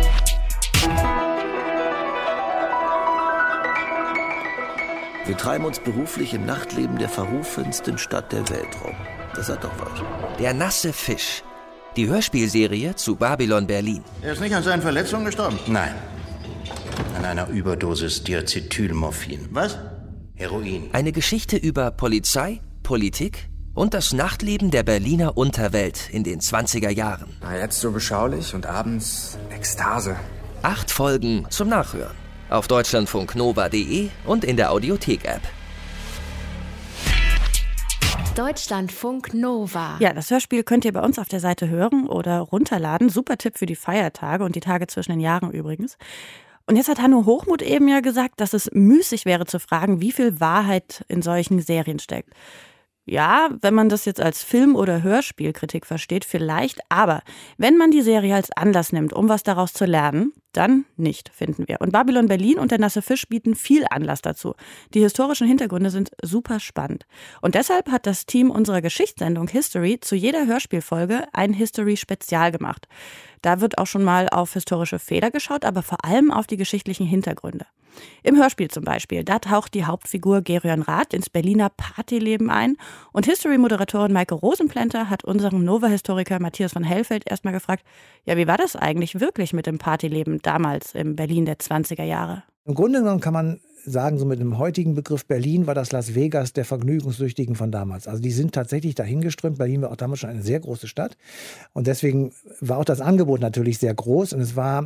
Wir treiben uns beruflich im Nachtleben der verrufensten Stadt der Welt rum. Das hat doch was. Der nasse Fisch. Die Hörspielserie zu Babylon Berlin. Er ist nicht an seinen Verletzungen gestorben? Nein. An einer Überdosis Diacetylmorphin. Was? Heroin. Eine Geschichte über Polizei, Politik und das Nachtleben der Berliner Unterwelt in den 20er Jahren. Jetzt so beschaulich und abends Ekstase. 8 Folgen zum Nachhören. Auf deutschlandfunknova.de und in der Audiothek-App. Deutschlandfunk Nova. Ja, das Hörspiel könnt ihr bei uns auf der Seite hören oder runterladen. Super Tipp für die Feiertage und die Tage zwischen den Jahren übrigens. Und jetzt hat Hanno Hochmuth eben ja gesagt, dass es müßig wäre zu fragen, wie viel Wahrheit in solchen Serien steckt. Ja, wenn man das jetzt als Film- oder Hörspielkritik versteht, vielleicht. Aber wenn man die Serie als Anlass nimmt, um was daraus zu lernen, dann nicht, finden wir. Und Babylon Berlin und der nasse Fisch bieten viel Anlass dazu. Die historischen Hintergründe sind super spannend. Und deshalb hat das Team unserer Geschichtssendung History zu jeder Hörspielfolge ein History-Spezial gemacht. Da wird auch schon mal auf historische Fehler geschaut, aber vor allem auf die geschichtlichen Hintergründe. Im Hörspiel zum Beispiel, da taucht die Hauptfigur Gerion Rath ins Berliner Partyleben ein und History-Moderatorin Maike Rosenplanter hat unseren Nova-Historiker Matthias von Hellfeld erstmal gefragt, ja, wie war das eigentlich wirklich mit dem Partyleben damals im Berlin der 20er Jahre? Im Grunde genommen kann man sagen, so mit dem heutigen Begriff Berlin war das Las Vegas der Vergnügungssüchtigen von damals. Also die sind tatsächlich dahin geströmt. Berlin war auch damals schon eine sehr große Stadt. Und deswegen war auch das Angebot natürlich sehr groß. Und es war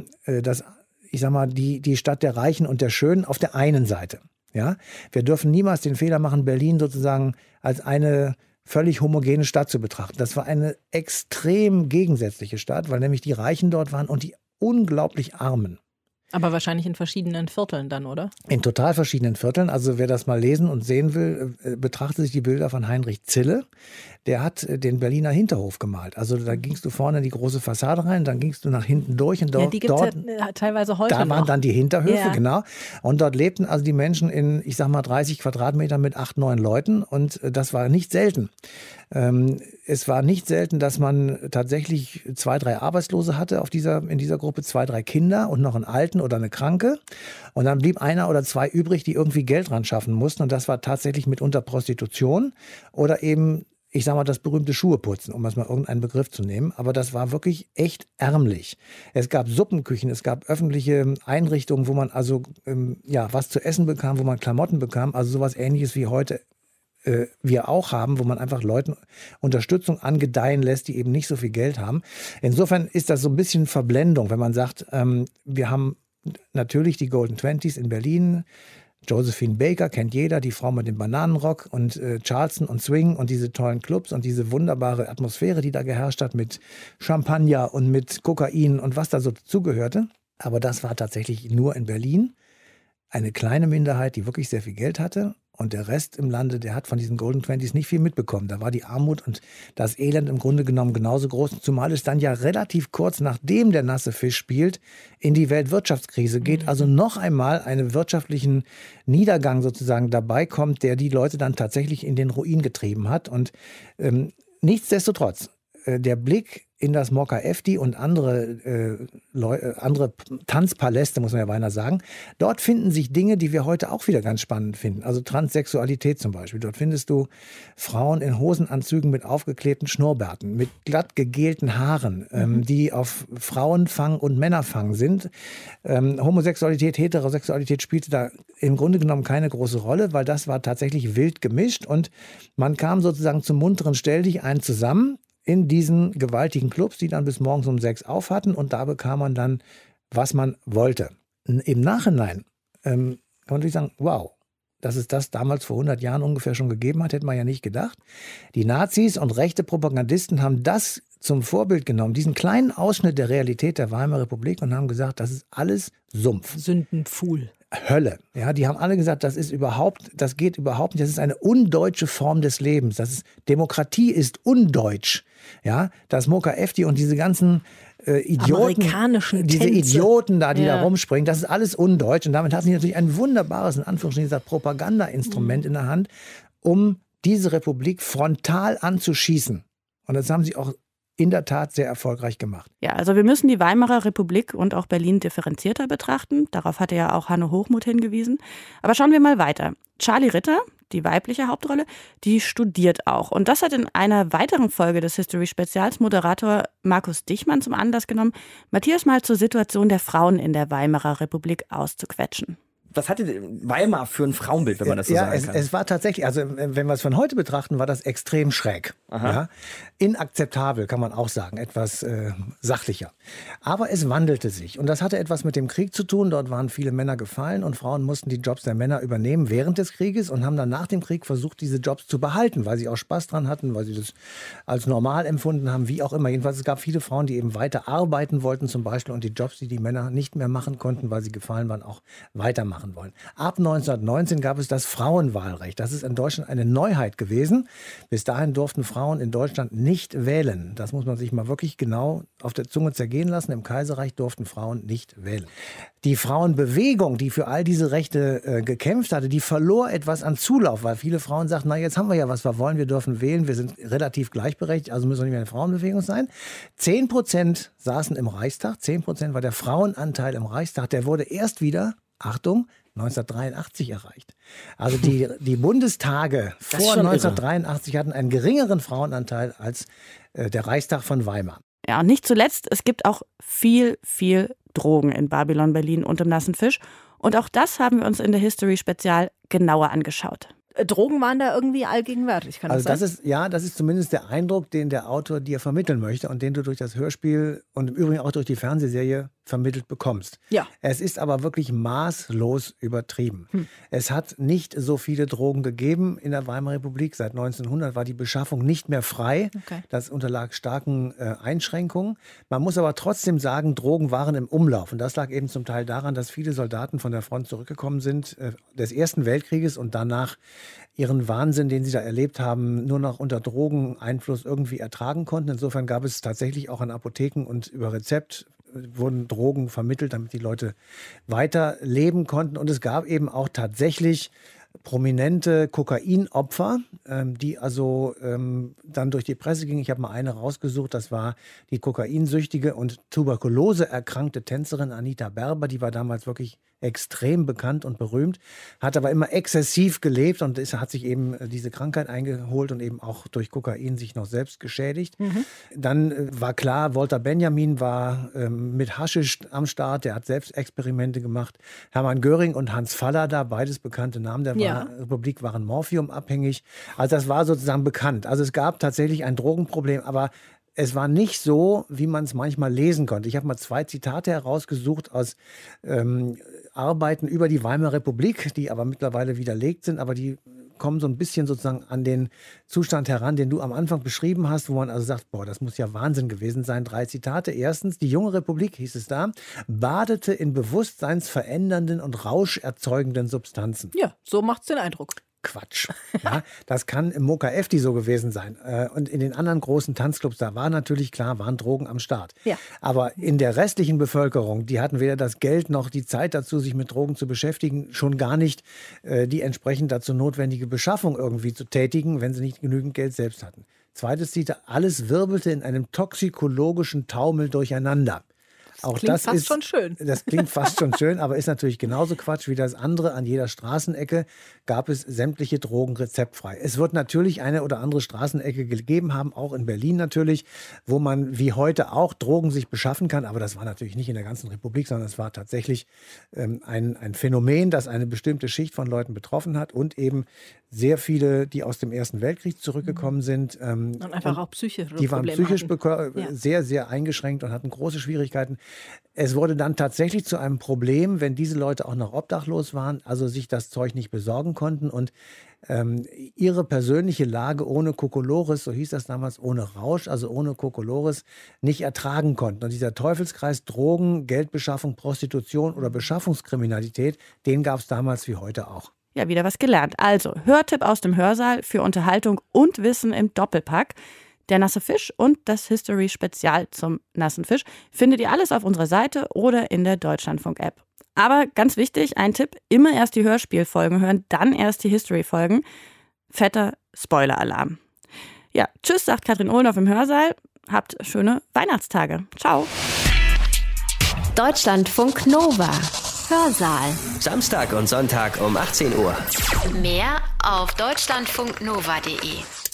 die Stadt der Reichen und der Schönen auf der einen Seite. Ja? Wir dürfen niemals den Fehler machen, Berlin sozusagen als eine völlig homogene Stadt zu betrachten. Das war eine extrem gegensätzliche Stadt, weil nämlich die Reichen dort waren und die unglaublich Armen. Aber wahrscheinlich in verschiedenen Vierteln dann, oder? In total verschiedenen Vierteln. Also wer das mal lesen und sehen will, betrachtet sich die Bilder von Heinrich Zille. Der hat den Berliner Hinterhof gemalt. Also da gingst du vorne in die große Fassade rein, dann gingst du nach hinten durch und dort, ja, die gibt's ja teilweise heute da noch. waren dann die Hinterhöfe, ja. Genau. Und dort lebten also die Menschen in, 30 Quadratmetern mit 8, 9 Leuten und das war nicht selten. Es war nicht selten, dass man tatsächlich 2, 3 Arbeitslose hatte in dieser Gruppe, 2, 3 Kinder und noch einen Alten oder eine Kranke. Und dann blieb 1 oder 2 übrig, die irgendwie Geld ran schaffen mussten. Und das war tatsächlich mitunter Prostitution oder eben ich sag mal, das berühmte Schuheputzen, um mal irgendeinen Begriff zu nehmen. Aber das war wirklich echt ärmlich. Es gab Suppenküchen, es gab öffentliche Einrichtungen, wo man also was zu essen bekam, wo man Klamotten bekam. Also sowas Ähnliches wie heute wir auch haben, wo man einfach Leuten Unterstützung angedeihen lässt, die eben nicht so viel Geld haben. Insofern ist das so ein bisschen Verblendung, wenn man sagt, wir haben natürlich die Golden Twenties in Berlin. Josephine Baker kennt jeder, die Frau mit dem Bananenrock und Charleston und Swing und diese tollen Clubs und diese wunderbare Atmosphäre, die da geherrscht hat mit Champagner und mit Kokain und was da so zugehörte. Aber das war tatsächlich nur in Berlin eine kleine Minderheit, die wirklich sehr viel Geld hatte. Und der Rest im Lande, der hat von diesen Golden Twenties nicht viel mitbekommen. Da war die Armut und das Elend im Grunde genommen genauso groß. Zumal es dann ja relativ kurz nachdem der nasse Fisch spielt, in die Weltwirtschaftskrise geht. Also noch einmal einen wirtschaftlichen Niedergang sozusagen dabei kommt, der die Leute dann tatsächlich in den Ruin getrieben hat. Und nichtsdestotrotz, der Blick in das Mokka-Efti und andere Tanzpaläste, muss man ja beinahe sagen. Dort finden sich Dinge, die wir heute auch wieder ganz spannend finden. Also Transsexualität zum Beispiel. Dort findest du Frauen in Hosenanzügen mit aufgeklebten Schnurrbärten, mit glatt gegelten Haaren, die auf Frauenfang und Männerfang sind. Homosexualität, Heterosexualität spielte da im Grunde genommen keine große Rolle, weil das war tatsächlich wild gemischt und man kam sozusagen zum munteren Stelldichein zusammen in diesen gewaltigen Clubs, die dann bis morgens um 6 auf hatten und da bekam man dann, was man wollte. Im Nachhinein kann man natürlich sagen, wow, dass es das damals vor 100 Jahren ungefähr schon gegeben hat, hätte man ja nicht gedacht. Die Nazis und rechte Propagandisten haben das zum Vorbild genommen, diesen kleinen Ausschnitt der Realität der Weimarer Republik und haben gesagt, das ist alles Sumpf. Sündenpfuhl. Hölle. Ja, die haben alle gesagt, das geht überhaupt nicht. Das ist eine undeutsche Form des Lebens. Demokratie ist undeutsch. Ja, das Mokka-Efti und diese ganzen Idioten da, die da rumspringen, das ist alles undeutsch. Und damit hatten sie natürlich ein wunderbares, in Anführungsstrichen, Propaganda-Instrument in der Hand, um diese Republik frontal anzuschießen. Und das haben sie auch in der Tat sehr erfolgreich gemacht. Ja, also wir müssen die Weimarer Republik und auch Berlin differenzierter betrachten. Darauf hatte ja auch Hanno Hochmuth hingewiesen. Aber schauen wir mal weiter. Charlie Ritter, die weibliche Hauptrolle, die studiert auch. Und das hat in einer weiteren Folge des History-Spezials Moderator Markus Dichmann zum Anlass genommen, Matthias mal zur Situation der Frauen in der Weimarer Republik auszuquetschen. Was hatte Weimar für ein Frauenbild, wenn man das so sagen kann? Es war tatsächlich, also wenn wir es von heute betrachten, war das extrem schräg. Ja? Inakzeptabel, kann man auch sagen, etwas sachlicher. Aber es wandelte sich und das hatte etwas mit dem Krieg zu tun. Dort waren viele Männer gefallen und Frauen mussten die Jobs der Männer übernehmen während des Krieges und haben dann nach dem Krieg versucht, diese Jobs zu behalten, weil sie auch Spaß dran hatten, weil sie das als normal empfunden haben, wie auch immer. Jedenfalls, es gab viele Frauen, die eben weiter arbeiten wollten zum Beispiel und die Jobs, die die Männer nicht mehr machen konnten, weil sie gefallen waren, auch weitermachen wollen. Ab 1919 gab es das Frauenwahlrecht. Das ist in Deutschland eine Neuheit gewesen. Bis dahin durften Frauen in Deutschland nicht wählen. Das muss man sich mal wirklich genau auf der Zunge zergehen lassen. Im Kaiserreich durften Frauen nicht wählen. Die Frauenbewegung, die für all diese Rechte gekämpft hatte, die verlor etwas an Zulauf, weil viele Frauen sagten, na jetzt haben wir ja, was wir wollen, wir dürfen wählen, wir sind relativ gleichberechtigt, also müssen wir nicht mehr eine Frauenbewegung sein. 10% saßen im Reichstag, 10% war der Frauenanteil im Reichstag, der wurde erst wieder, Achtung, 1983 erreicht. Also die Bundestage vor 1983 hatten einen geringeren Frauenanteil als der Reichstag von Weimar. Ja, und nicht zuletzt, es gibt auch viel Drogen in Babylon Berlin und im Nassen Fisch. Und auch das haben wir uns in der History-Spezial genauer angeschaut. Drogen waren da irgendwie allgegenwärtig, kann das sein? Das ist zumindest der Eindruck, den der Autor dir vermitteln möchte und den du durch das Hörspiel und im Übrigen auch durch die Fernsehserie vermittelt bekommst. Ja. Es ist aber wirklich maßlos übertrieben. Es hat nicht so viele Drogen gegeben in der Weimarer Republik. Seit 1900 war die Beschaffung nicht mehr frei. Okay. Das unterlag starken Einschränkungen. Man muss aber trotzdem sagen, Drogen waren im Umlauf. Und das lag eben zum Teil daran, dass viele Soldaten von der Front zurückgekommen sind des Ersten Weltkrieges und danach ihren Wahnsinn, den sie da erlebt haben, nur noch unter Drogeneinfluss irgendwie ertragen konnten. Insofern gab es tatsächlich auch an Apotheken und über Rezept wurden Drogen vermittelt, damit die Leute weiter leben konnten. Und es gab eben auch tatsächlich prominente Kokainopfer, die also dann durch die Presse gingen. Ich habe mal eine rausgesucht, das war die kokainsüchtige und Tuberkulose erkrankte Tänzerin Anita Berber. Die war damals wirklich extrem bekannt und berühmt, hat aber immer exzessiv gelebt und hat sich eben diese Krankheit eingeholt und eben auch durch Kokain sich noch selbst geschädigt. Dann war klar, Walter Benjamin war mit Haschisch am Start, der hat selbst Experimente gemacht. Hermann Göring und Hans Fallada, beides bekannte Namen der Republik, waren morphiumabhängig. Also das war sozusagen bekannt. Also es gab tatsächlich ein Drogenproblem, aber es war nicht so, wie man es manchmal lesen konnte. Ich habe mal 2 Zitate herausgesucht aus Arbeiten über die Weimarer Republik, die aber mittlerweile widerlegt sind, aber die kommen so ein bisschen sozusagen an den Zustand heran, den du am Anfang beschrieben hast, wo man also sagt, boah, das muss ja Wahnsinn gewesen sein. 3 Zitate. Erstens, die junge Republik, hieß es da, badete in bewusstseinsverändernden und rauscherzeugenden Substanzen. Ja, so macht's den Eindruck. Quatsch. Ja, das kann im Moka Efti so gewesen sein. Und in den anderen großen Tanzclubs, da war natürlich klar, waren Drogen am Start. Ja. Aber in der restlichen Bevölkerung, die hatten weder das Geld noch die Zeit dazu, sich mit Drogen zu beschäftigen, schon gar nicht die entsprechend dazu notwendige Beschaffung irgendwie zu tätigen, wenn sie nicht genügend Geld selbst hatten. Zweites Zitat, alles wirbelte in einem toxikologischen Taumel durcheinander. Auch klingt das fast ist schon schön. Das klingt fast schon schön, aber ist natürlich genauso Quatsch wie das andere. An jeder Straßenecke gab es sämtliche Drogen rezeptfrei. Es wird natürlich eine oder andere Straßenecke gegeben haben, auch in Berlin natürlich, wo man wie heute auch Drogen sich beschaffen kann. Aber das war natürlich nicht in der ganzen Republik, sondern es war tatsächlich ein Phänomen, das eine bestimmte Schicht von Leuten betroffen hat und eben sehr viele, die aus dem Ersten Weltkrieg zurückgekommen sind. Und einfach auch psychische Probleme. Die waren psychisch sehr, sehr eingeschränkt und hatten große Schwierigkeiten. Es wurde dann tatsächlich zu einem Problem, wenn diese Leute auch noch obdachlos waren, also sich das Zeug nicht besorgen konnten und ihre persönliche Lage ohne Kokolores, so hieß das damals, ohne Rausch, also ohne Kokolores, nicht ertragen konnten. Und dieser Teufelskreis Drogen, Geldbeschaffung, Prostitution oder Beschaffungskriminalität, den gab es damals wie heute auch. Ja, wieder was gelernt. Also, Hörtipp aus dem Hörsaal für Unterhaltung und Wissen im Doppelpack. Der nasse Fisch und das History-Spezial zum nassen Fisch findet ihr alles auf unserer Seite oder in der Deutschlandfunk-App. Aber ganz wichtig, ein Tipp, immer erst die Hörspielfolgen hören, dann erst die History-Folgen. Fetter Spoiler-Alarm. Ja, tschüss, sagt Katrin Ohlendorf im Hörsaal. Habt schöne Weihnachtstage. Ciao. Deutschlandfunk Nova. Hörsaal. Samstag und Sonntag um 18 Uhr. Mehr auf deutschlandfunknova.de.